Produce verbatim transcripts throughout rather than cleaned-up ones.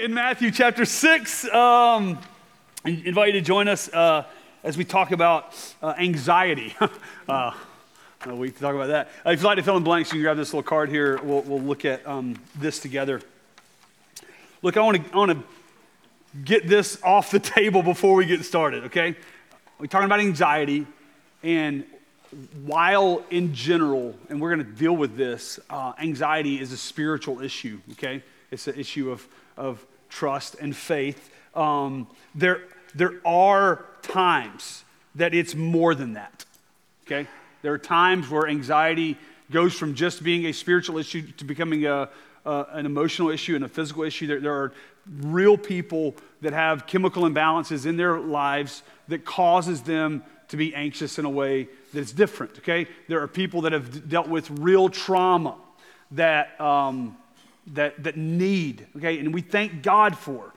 in Matthew chapter six. Um, I invite you to join us uh, as we talk about uh, anxiety. uh, we can talk about that. Uh, if you'd like to fill in blanks, you can grab this little card here. We'll, we'll look at um, this together. Look, I want to I want to get this off the table before we get started, okay? We're talking about anxiety, and while in general, and we're going to deal with this, uh, anxiety is a spiritual issue, okay? It's an issue of, of trust and faith. Um, there, there are times that it's more than that, okay? There are times where anxiety goes from just being a spiritual issue to becoming a, uh, an emotional issue and a physical issue. There, there are real people that have chemical imbalances in their lives that causes them to be anxious in a way that's different, okay? There are people that have d- dealt with real trauma that, um, that, that need, okay? And we thank God for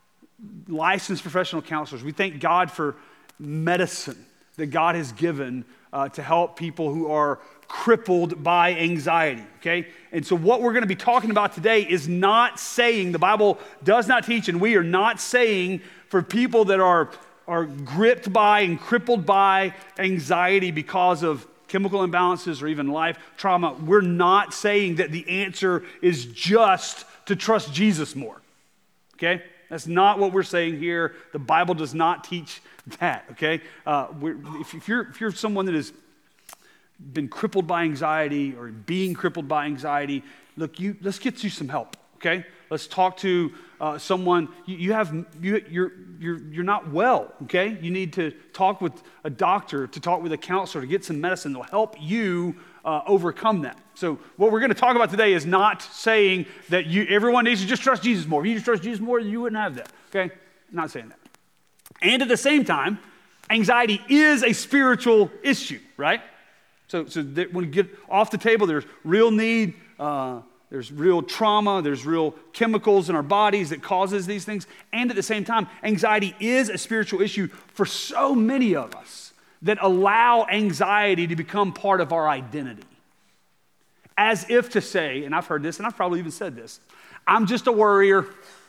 licensed professional counselors. We thank God for medicine that God has given uh, to help people who are crippled by anxiety, okay? And so what we're going to be talking about today is not saying, the Bible does not teach, and we are not saying for people that are, are gripped by and crippled by anxiety because of chemical imbalances or even life trauma, we're not saying that the answer is just to trust Jesus more, okay? That's not what we're saying here. The Bible does not teach that, okay? Uh, we're, if, if, you're, if you're someone that has been crippled by anxiety or being crippled by anxiety, look, you let's get you some help, okay? Let's talk to uh, someone. You, you have you, you're you're you're not well, okay? You need to talk with a doctor, to talk with a counselor, to get some medicine that'll help you uh, overcome that. So what we're going to talk about today is not saying that you everyone needs to just trust Jesus more. If you just trust Jesus more, you wouldn't have that, okay? I'm not saying that. And at the same time, anxiety is a spiritual issue, right? So, so that when you get off the table, there's real need, uh, there's real trauma, there's real chemicals in our bodies that causes these things. And at the same time, anxiety is a spiritual issue for so many of us that allow anxiety to become part of our identity. As if to say, and I've heard this, and I've probably even said this, I'm just a worrier.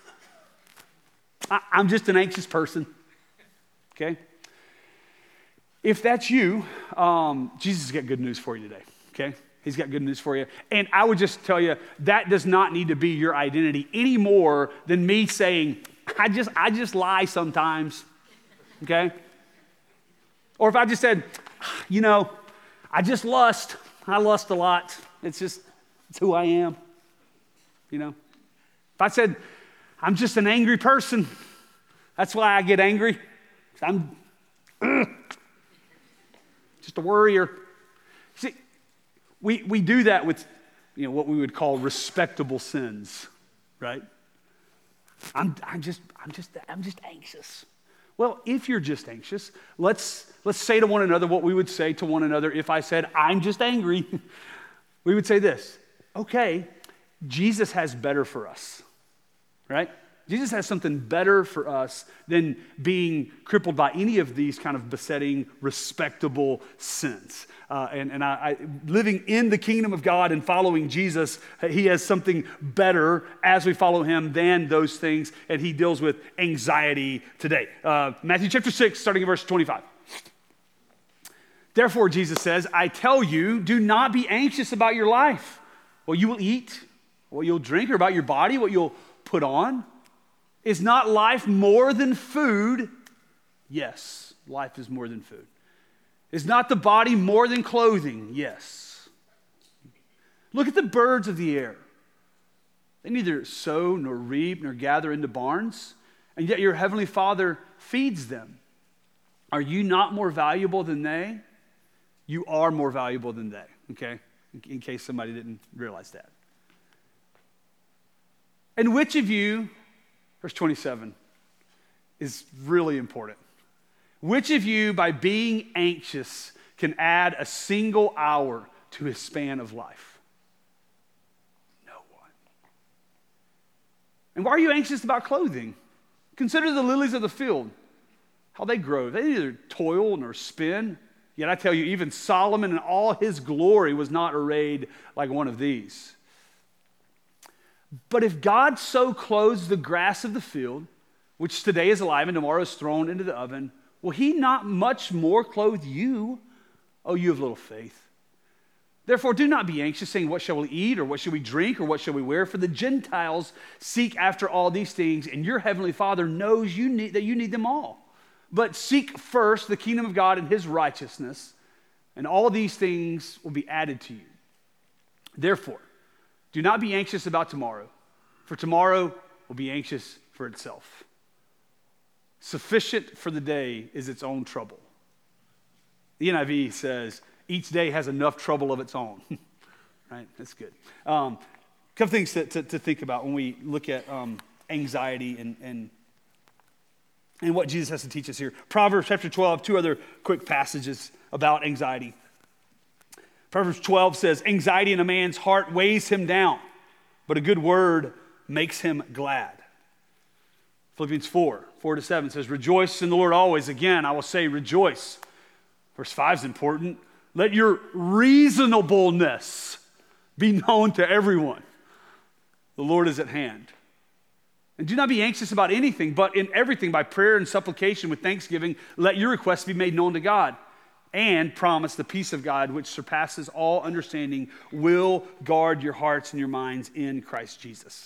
I, I'm just an anxious person, okay? If that's you, um, Jesus has got good news for you today, okay? He's got good news for you. And I would just tell you, that does not need to be your identity any more than me saying, I just, I just lie sometimes, okay? Or if I just said, you know, I just lust. I lust a lot. It's just, it's who I am, you know? If I said, I'm just an angry person, that's why I get angry. I'm, ugh. Just a worrier. See, we, we do that with, you know, what we would call respectable sins, right? I'm I'm just I'm just I'm just anxious. Well, if you're just anxious, let's let's say to one another what we would say to one another if I said I'm just angry. We would say this: okay, Jesus has better for us, right? Jesus has something better for us than being crippled by any of these kind of besetting, respectable sins. Uh, and and I, I, living in the kingdom of God and following Jesus, he has something better as we follow him than those things, and he deals with anxiety today. Uh, Matthew chapter six, starting in verse twenty-five. Therefore, Jesus says, I tell you, do not be anxious about your life, what you will eat, what you'll drink, or about your body, what you'll put on. Is not life more than food? Yes, life is more than food. Is not the body more than clothing? Yes. Look at the birds of the air. They neither sow nor reap nor gather into barns, and yet your heavenly Father feeds them. Are you not more valuable than they? You are more valuable than they, okay? In case somebody didn't realize that. And which of you, verse twenty-seven, is really important. Which of you, by being anxious, can add a single hour to his span of life? No one. And why are you anxious about clothing? Consider the lilies of the field, how they grow. They neither toil nor spin. Yet I tell you, even Solomon in all his glory was not arrayed like one of these. But if God so clothes the grass of the field, which today is alive and tomorrow is thrown into the oven, will he not much more clothe you, O you of little faith? Therefore, do not be anxious, saying, what shall we eat, or what shall we drink, or what shall we wear? For the Gentiles seek after all these things, and your heavenly Father knows you need, that you need them all. But seek first the kingdom of God and his righteousness, and all these things will be added to you. Therefore, do not be anxious about tomorrow, for tomorrow will be anxious for itself. Sufficient for the day is its own trouble. The N I V says, each day has enough trouble of its own. Right? That's good. Um, a couple things to, to, to think about when we look at um, anxiety and, and, and what Jesus has to teach us here. Proverbs chapter twelve, two other quick passages about anxiety. Proverbs twelve says, anxiety in a man's heart weighs him down, but a good word makes him glad. Philippians four, four to seven says, rejoice in the Lord always. Again, I will say rejoice. Verse five is important. Let your reasonableness be known to everyone. The Lord is at hand. And do not be anxious about anything, but in everything by prayer and supplication with thanksgiving, let your requests be made known to God. And promise the peace of God, which surpasses all understanding, will guard your hearts and your minds in Christ Jesus.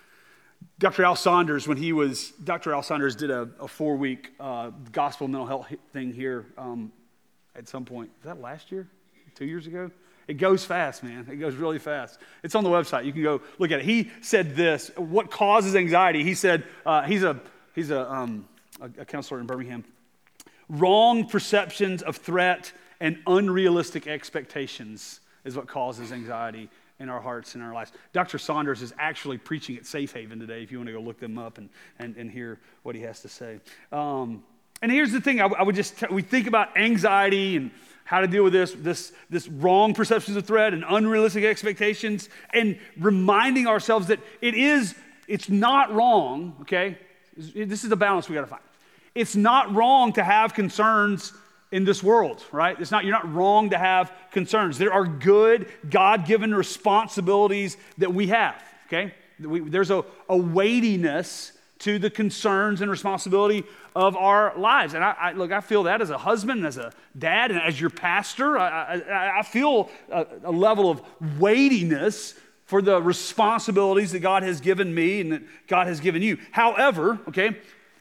Doctor Al Saunders, when he was, Doctor Al Saunders did a, a four-week uh, gospel mental health thing here um, at some point. Was that last year? Two years ago? It goes fast, man. It goes really fast. It's on the website. You can go look at it. He said this, what causes anxiety? He said, uh, he's a he's a, um, a, a counselor in Birmingham. Wrong perceptions of threat and unrealistic expectations is what causes anxiety in our hearts and our lives. Doctor Saunders is actually preaching at Safe Haven today, if you want to go look them up and, and, and hear what he has to say. Um, and here's the thing, I, I would just, t- we think about anxiety and how to deal with this, this, this wrong perceptions of threat and unrealistic expectations, and reminding ourselves that it is, it's not wrong, okay? This is the balance we got to find. It's not wrong to have concerns in this world, right? It's not, you're not wrong to have concerns. There are good, God-given responsibilities that we have, okay? We, there's a, a weightiness to the concerns and responsibility of our lives. And I, I look, I feel that as a husband, as a dad, and as your pastor, I, I, I feel a, a level of weightiness for the responsibilities that God has given me and that God has given you. However, okay,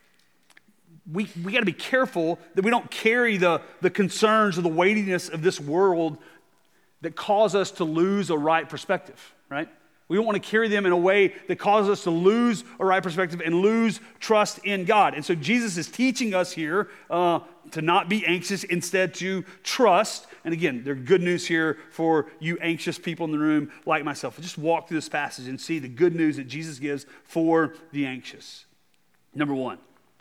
we, we got to be careful that we don't carry the, the concerns or the weightiness of this world that cause us to lose a right perspective, right? We don't want to carry them in a way that causes us to lose a right perspective and lose trust in God. And so Jesus is teaching us here uh, to not be anxious, instead to trust. And again, there's good news here for you anxious people in the room like myself. Just walk through this passage and see the good news that Jesus gives for the anxious. Number one,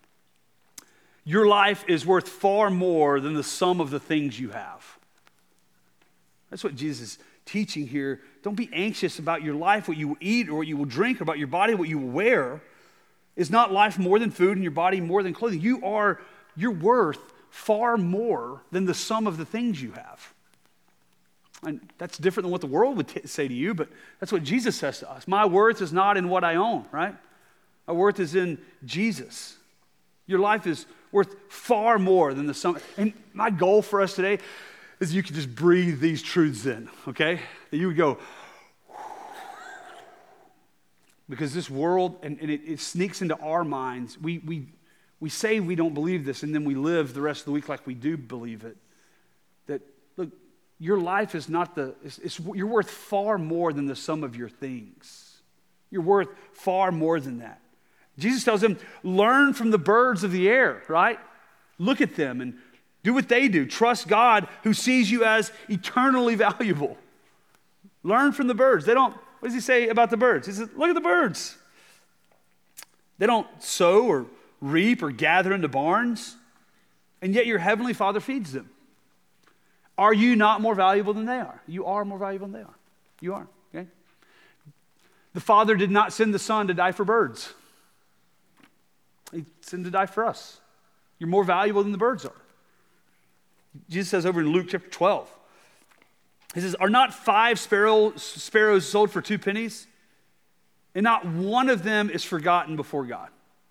your life is worth far more than the sum of the things you have. That's what Jesus is teaching here. Don't be anxious about your life, what you will eat or what you will drink, or about your body, what you will wear. Is not life more than food and your body more than clothing? You are, you're worth far more than the sum of the things you have. And that's different than what the world would t- say to you, but that's what Jesus says to us. My worth is not in what I own, right? My worth is in Jesus. Your life is worth far more than the sum. And my goal for us today is you can just breathe these truths in, okay? That you would go, because this world, and, and it, it sneaks into our minds. We, we, we say we don't believe this, and then we live the rest of the week like we do believe it. That, look, your life is not the, it's, it's, you're worth far more than the sum of your things. You're worth far more than that. Jesus tells them, learn from the birds of the air, right? Look at them and do what they do. Trust God who sees you as eternally valuable. Learn from the birds. They don't, what does he say about the birds? He says, look at the birds. They don't sow or reap or gather into barns, and yet your heavenly Father feeds them. Are you not more valuable than they are? You are more valuable than they are. You are, okay? The Father did not send the Son to die for birds. He sent him to die for us. You're more valuable than the birds are. Jesus says over in Luke chapter twelve, he says, are not five sparrow, sparrows sold for two pennies? and not one of them is forgotten before God.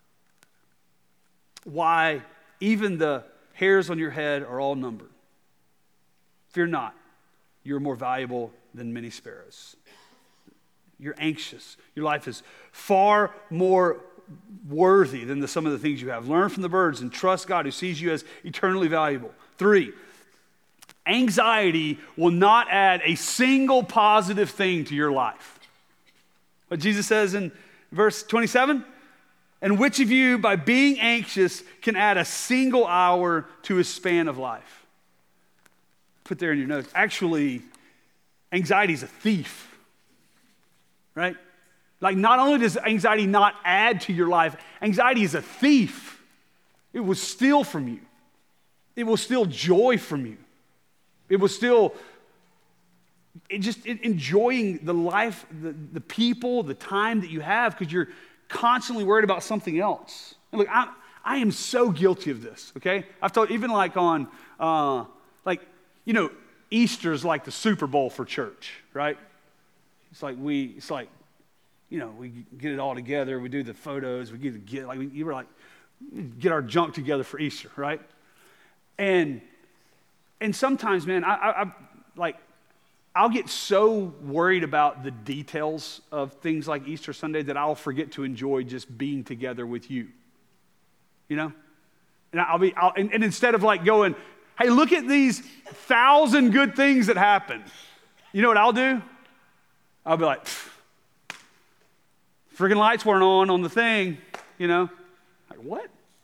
Why, even the hairs on your head are all numbered. Fear not, you're more valuable than many sparrows. You're anxious. Your life is far more worthy than the, some of the things you have. Learn from the birds and trust God who sees you as eternally valuable. Three, anxiety will not add a single positive thing to your life. What Jesus says in verse twenty-seven, and which of you by being anxious can add a single hour to his span of life? Put there in your notes. Actually, anxiety is a thief, right? Like, not only does anxiety not add to your life, anxiety is a thief. It will steal from you. It will steal joy from you. It will steal it just it, enjoying the life, the, the people, the time that you have, because you're constantly worried about something else. And look, I, I am so guilty of this, okay? I've told, even like on, uh, like, you know, Easter's like the Super Bowl for church, right? It's like we, it's like, you know, we get it all together. We do the photos. We get, to get like, we, you were like, get our junk together for Easter, right? And and sometimes, man, I, I, I like, I'll get so worried about the details of things like Easter Sunday that I'll forget to enjoy just being together with you. You know, and I'll be, I'll, and, and instead of like going, hey, look at these thousand good things that happen. You know what I'll do? I'll be like, friggin' lights weren't on on the thing, you know? Like, what?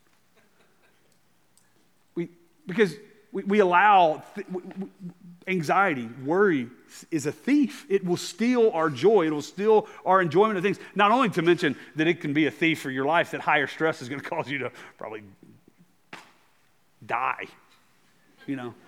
We, because we, we allow th- we, we, anxiety, worry is a thief. It will steal our joy. It will steal our enjoyment of things. Not only to mention that it can be a thief for your life, that higher stress is going to cause you to probably die, you know?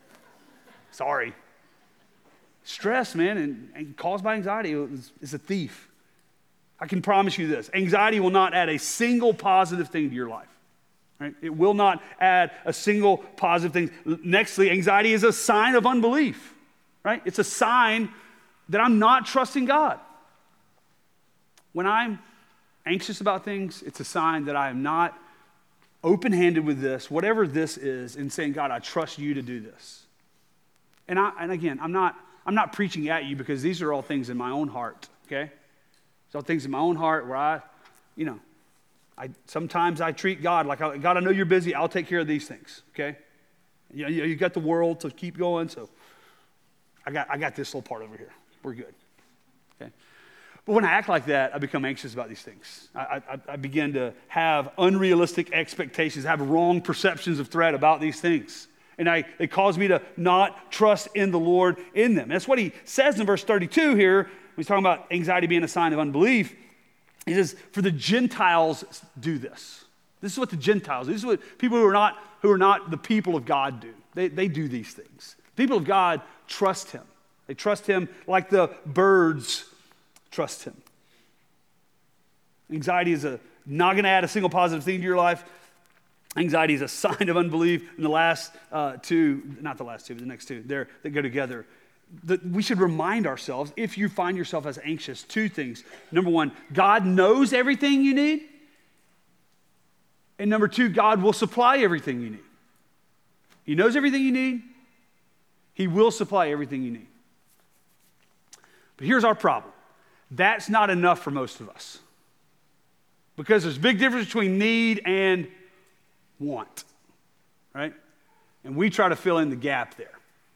Sorry. Stress, man, and, and caused by anxiety is, is a thief. I can promise you this. Anxiety will not add a single positive thing to your life. Right? It will not add a single positive thing. Nextly, anxiety is a sign of unbelief. Right? It's a sign that I'm not trusting God. When I'm anxious about things, it's a sign that I am not open-handed with this, whatever this is, and saying, God, I trust you to do this. And I, and again, I'm not, I'm not preaching at you, because these are all things in my own heart, okay? These are all things in my own heart where I, you know, I sometimes I treat God like, God, I know you're busy. I'll take care of these things, okay? You know, you got the world to keep going, so I got, I got this little part over here. We're good, okay? But when I act like that, I become anxious about these things. I, I, I begin to have unrealistic expectations, have wrong perceptions of threat about these things. And I, it caused me to not trust in the Lord in them. That's what he says in verse thirty-two here. He's talking about anxiety being a sign of unbelief. He says, for the Gentiles do this. This is what the Gentiles do. This is what people who are not, who are not the people of God do. They, they do these things. People of God trust him. They trust him like the birds trust him. Anxiety is a, not going to add a single positive thing to your life. Anxiety is a sign of unbelief. And the last uh, two, not the last two, but the next two, they're, they go together. The, we should remind ourselves, if you find yourself as anxious, two things. Number one, God knows everything you need. And number two, God will supply everything you need. He knows everything you need. He will supply everything you need. But here's our problem. That's not enough for most of us. Because there's a big difference between need and want, right? And we try to fill in the gap there.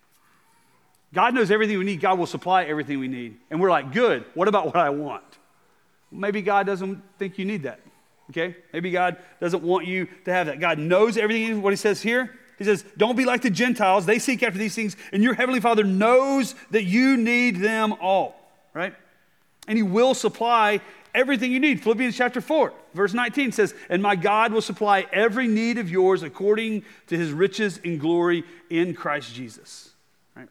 God knows everything we need. God will supply everything we need. And we're like, good, what about what I want? Maybe God doesn't think you need that, okay? Maybe God doesn't want you to have that. God knows everything, what he says here. He says, don't be like the Gentiles. They seek after these things, and your heavenly Father knows that you need them all, right? And he will supply everything you need. Philippians chapter four, verse nineteen says, and my God will supply every need of yours according to his riches and glory in Christ Jesus. Right?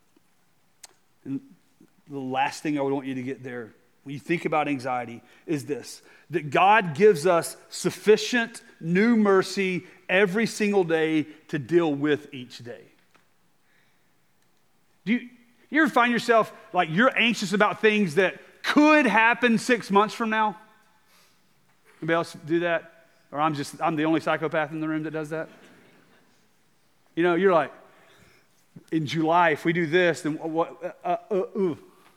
And the last thing I would want you to get there when you think about anxiety is this, that God gives us sufficient new mercy every single day to deal with each day. Do you, you ever find yourself like you're anxious about things that could happen six months from now? Anybody else do that? Or I'm just, I'm the only psychopath in the room that does that? You know, you're like, in July, if we do this, then what, uh, uh, uh,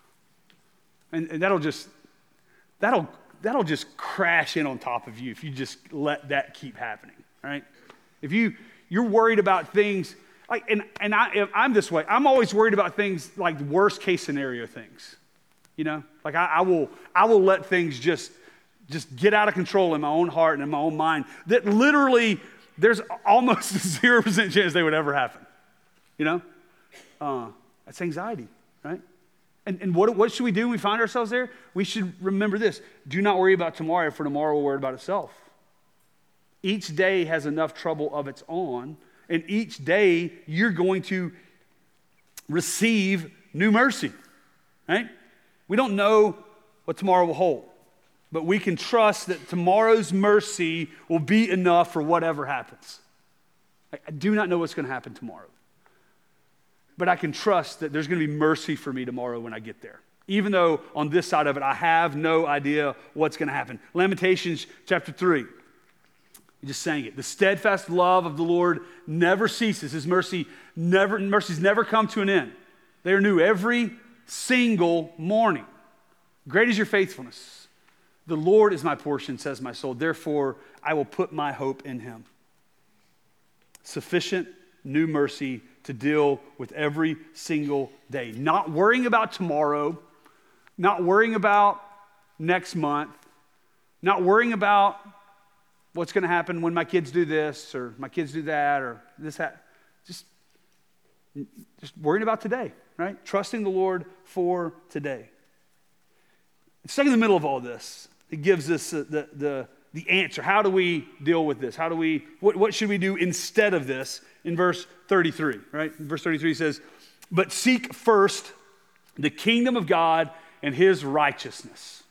and, and that'll just, that'll, that'll just crash in on top of you if you just let that keep happening, right? If you, you're worried about things, like, and, and I, I'm this way, I'm always worried about things like worst case scenario things, you know? Like I, I will, I will let things just, just get out of control in my own heart and in my own mind that literally there's almost a zero percent chance they would ever happen, you know? Uh, that's anxiety, right? And, and what, what should we do when we find ourselves there? We should remember this. Do not worry about tomorrow, for tomorrow will worry about itself. Each day has enough trouble of its own, and each day you're going to receive new mercy, right? We don't know what tomorrow will hold, but we can trust that tomorrow's mercy will be enough for whatever happens. I do not know what's going to happen tomorrow, but I can trust that there's going to be mercy for me tomorrow when I get there. Even though on this side of it, I have no idea what's going to happen. Lamentations chapter three. We just sang it. The steadfast love of the Lord never ceases. His mercy never, mercies never come to an end. They are new every single morning. Great is your faithfulness. The Lord is my portion, says my soul. Therefore, I will put my hope in him. Sufficient new mercy to deal with every single day. Not worrying about tomorrow, not worrying about next month, not worrying about what's going to happen when my kids do this or my kids do that or this, that. Just, just worrying about today, right? Trusting the Lord for today. Stuck in the middle of all this, it gives us the, the, the, the answer. How do we deal with this? How do we, what, what should we do instead of this? In verse thirty-three, right? In verse thirty-three says, but seek first the kingdom of God and his righteousness,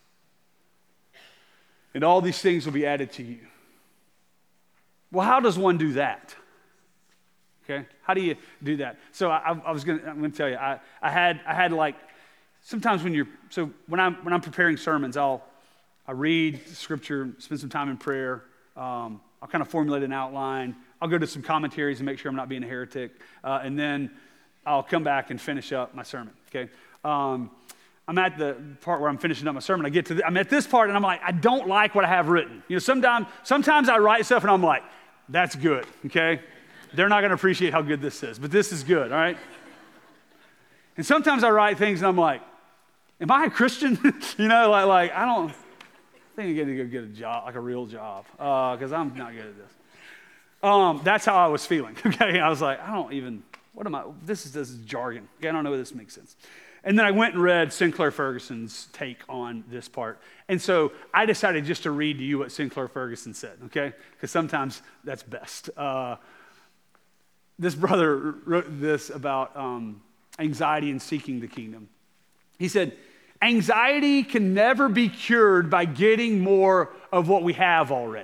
and all these things will be added to you. Well, how does one do that? Okay, how do you do that? So I, I was gonna, I'm gonna tell you, I, I had, I had like, sometimes when you're, so when I'm, when I'm preparing sermons, I'll, I read scripture, spend some time in prayer. Um, I'll kind of formulate an outline. I'll go to some commentaries and make sure I'm not being a heretic. Uh, and then I'll come back and finish up my sermon, okay? Um, I'm at the part where I'm finishing up my sermon. I get to, the, I'm at this part and I'm like, I don't like what I have written. You know, sometimes, sometimes I write stuff and I'm like, that's good, okay? They're not gonna appreciate how good this is, but this is good, all right? And sometimes I write things and I'm like, am I a Christian? you know, like, like I don't, I think I get to go get a job, like a real job, because uh, I'm not good at this. Um, that's how I was feeling, okay? I was like, I don't even, what am I, this is, this is jargon. Okay, I don't know if this makes sense. And then I went and read Sinclair Ferguson's take on this part. And so I decided just to read to you what Sinclair Ferguson said, okay? Because sometimes that's best. Uh, this brother wrote this about um, anxiety and seeking the kingdom. He said, anxiety can never be cured by getting more of what we have already.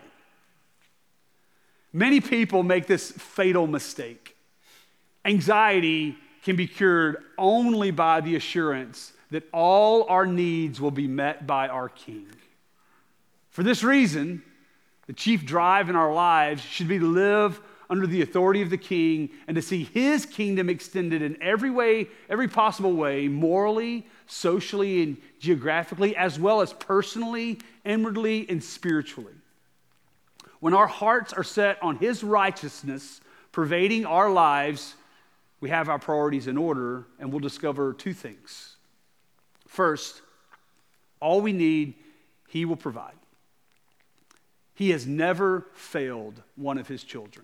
Many people make this fatal mistake. Anxiety can be cured only by the assurance that all our needs will be met by our King. For this reason, the chief drive in our lives should be to live under the authority of the King and to see his kingdom extended in every way, every possible way, morally, socially, and geographically, as well as personally, inwardly, and spiritually. When our hearts are set on his righteousness pervading our lives, we have our priorities in order, and we'll discover two things. First, all we need, he will provide. He has never failed one of his children.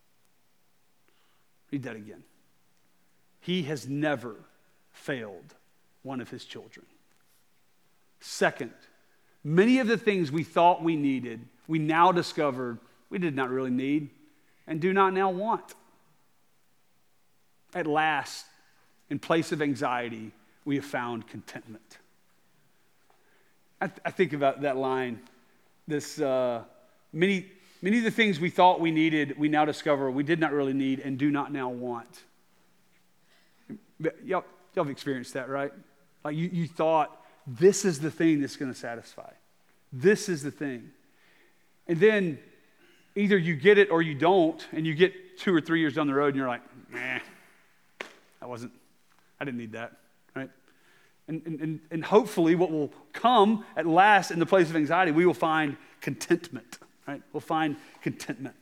Read that again. He has never failed one of his children. Second, many of the things we thought we needed, we now discovered we did not really need and do not now want. At last, in place of anxiety, we have found contentment. I, th- I think about that line, this uh, many, many of the things we thought we needed, we now discover we did not really need and do not now want. Y'all, y'all have experienced that, right? Like you, you thought this is the thing that's going to satisfy. This is the thing. And then either you get it or you don't, and you get two or three years down the road and you're like, nah, I wasn't, I didn't need that, right? And, and, and hopefully what will come at last in the place of anxiety, we will find contentment, right? We'll find contentment.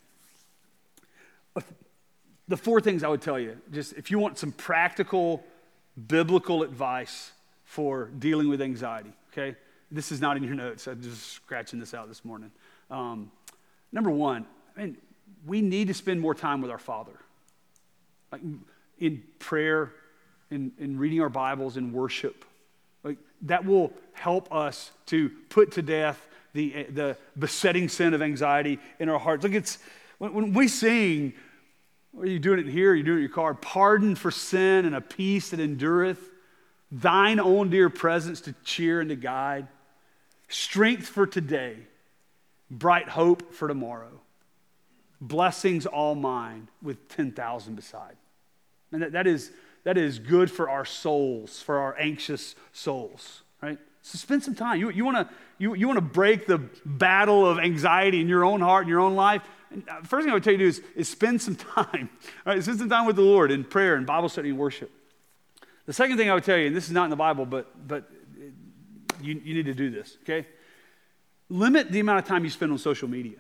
The four things I would tell you, just if you want some practical biblical advice for dealing with anxiety, okay? This is not in your notes. I'm just scratching this out this morning. Um, number one, I mean, we need to spend more time with our Father. Like in prayer, in, in reading our Bibles, in worship. Like that will help us to put to death the, the besetting sin of anxiety in our hearts. Look, it's, when, when we sing, are you doing it here? Are you doing it in your car? Pardon for sin and a peace that endureth. Thine own dear presence to cheer and to guide. Strength for today. Bright hope for tomorrow. Blessings all mine with ten thousand beside. And that, that, is, that is good for our souls, for our anxious souls, right? So spend some time. You, you want to you, you wanna break the battle of anxiety in your own heart, in your own life? And first thing I would tell you to do is, is spend some time. Right? Spend some time with the Lord in prayer and Bible study and worship. The second thing I would tell you, and this is not in the Bible, but but you, you need to do this, okay? Limit the amount of time you spend on social media.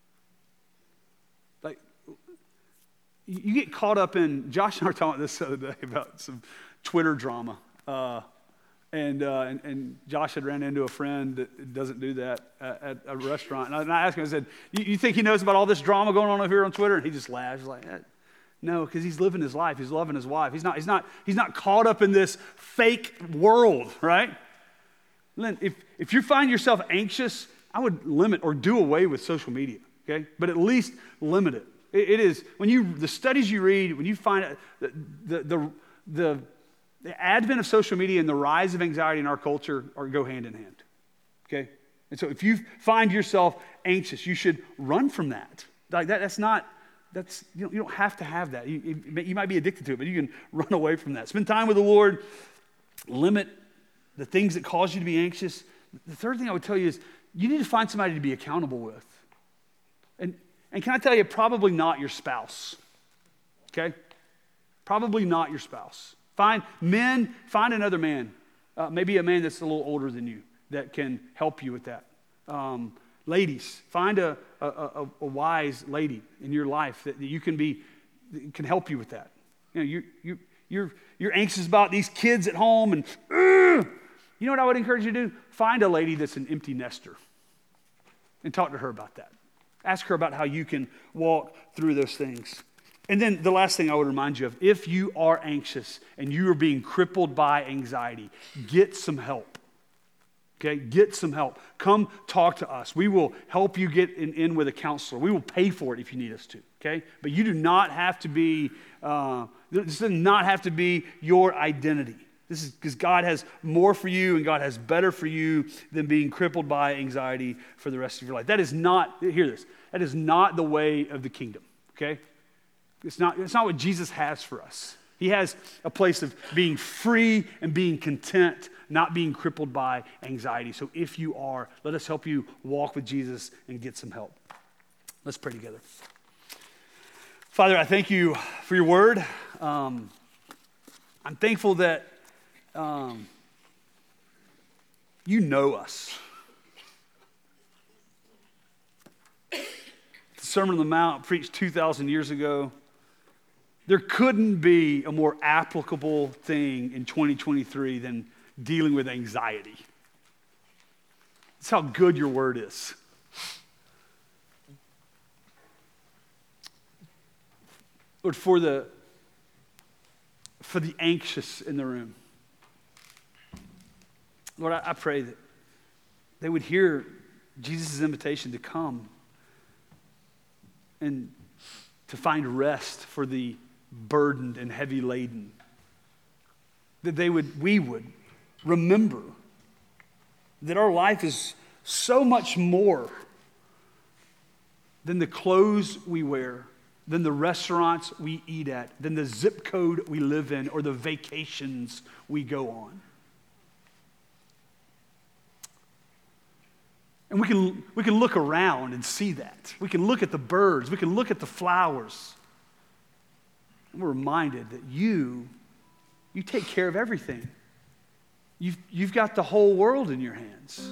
Like, you get caught up in, Josh and I were talking about this the other day about some Twitter drama. Uh, and, uh, and and Josh had ran into a friend that doesn't do that at, at a restaurant. And I, and I asked him, I said, you, you think he knows about all this drama going on over here on Twitter? And he just laughed. He's like, eh. No, because he's living his life. He's loving his wife. He's not, he's not, he's not caught up in this fake world, right? Lynn, if, if you find yourself anxious, I would limit or do away with social media, okay? But at least limit it. It, it is, when you, the studies you read, when you find it, the, the, the, the, the advent of social media and the rise of anxiety in our culture are, go hand in hand, okay? And so if you find yourself anxious, you should run from that. Like that, that's not, that's, you don't, you don't have to have that. You, you might be addicted to it, but you can run away from that. Spend time with the Lord. Limit the things that cause you to be anxious. The third thing I would tell you is you need to find somebody to be accountable with. And, and can I tell you, probably not your spouse, okay? Probably not your spouse. Find men, find another man, uh, maybe a man that's a little older than you that can help you with that. Um, ladies, find a, a, a, a wise lady in your life that, that you can be, that can help you with that. You know, you, you, you're, you're anxious about these kids at home and, uh, you know what I would encourage you to do? Find a lady that's an empty nester and talk to her about that. Ask her about how you can walk through those things. And then the last thing I would remind you of, if you are anxious and you are being crippled by anxiety, get some help. Okay, get some help. Come talk to us. We will help you get in, in with a counselor. We will pay for it if you need us to, okay? But you do not have to be, uh, this does not have to be your identity. This is because God has more for you and God has better for you than being crippled by anxiety for the rest of your life. That is not, hear this, that is not the way of the kingdom, okay? It's not, it's not what Jesus has for us. He has a place of being free and being content, not being crippled by anxiety. So if you are, let us help you walk with Jesus and get some help. Let's pray together. Father, I thank you for your word. Um, I'm thankful that um, you know us. The Sermon on the Mount, preached two thousand years ago. There couldn't be a more applicable thing in twenty twenty-three than dealing with anxiety. That's how good your word is. Lord, for the, for the anxious in the room, Lord, I, I pray that they would hear Jesus' invitation to come and to find rest for the burdened and heavy laden. That they would, we would remember that our life is so much more than the clothes we wear, than the restaurants we eat at, than the zip code we live in, or the vacations we go on. And we can, we can look around and see that. We can look at the birds. We can look at the flowers. And we're reminded that you, you take care of everything. You've, you've got the whole world in your hands.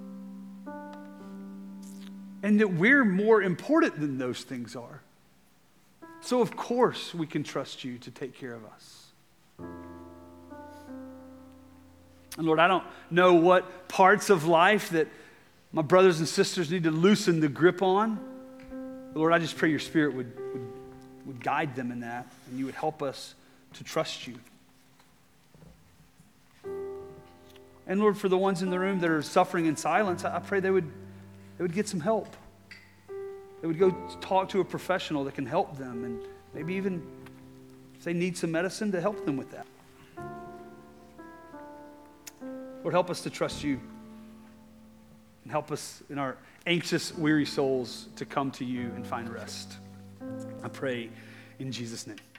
And that we're more important than those things are. So of course we can trust you to take care of us. And Lord, I don't know what parts of life that my brothers and sisters need to loosen the grip on. But Lord, I just pray your Spirit would, would, would guide them in that, and you would help us to trust you. And Lord, for the ones in the room that are suffering in silence, I pray they would, they would get some help. They would go talk to a professional that can help them, and maybe even if they need some medicine, to help them with that. Lord, help us to trust you. And help us in our anxious, weary souls to come to you and find rest. I pray in Jesus' name.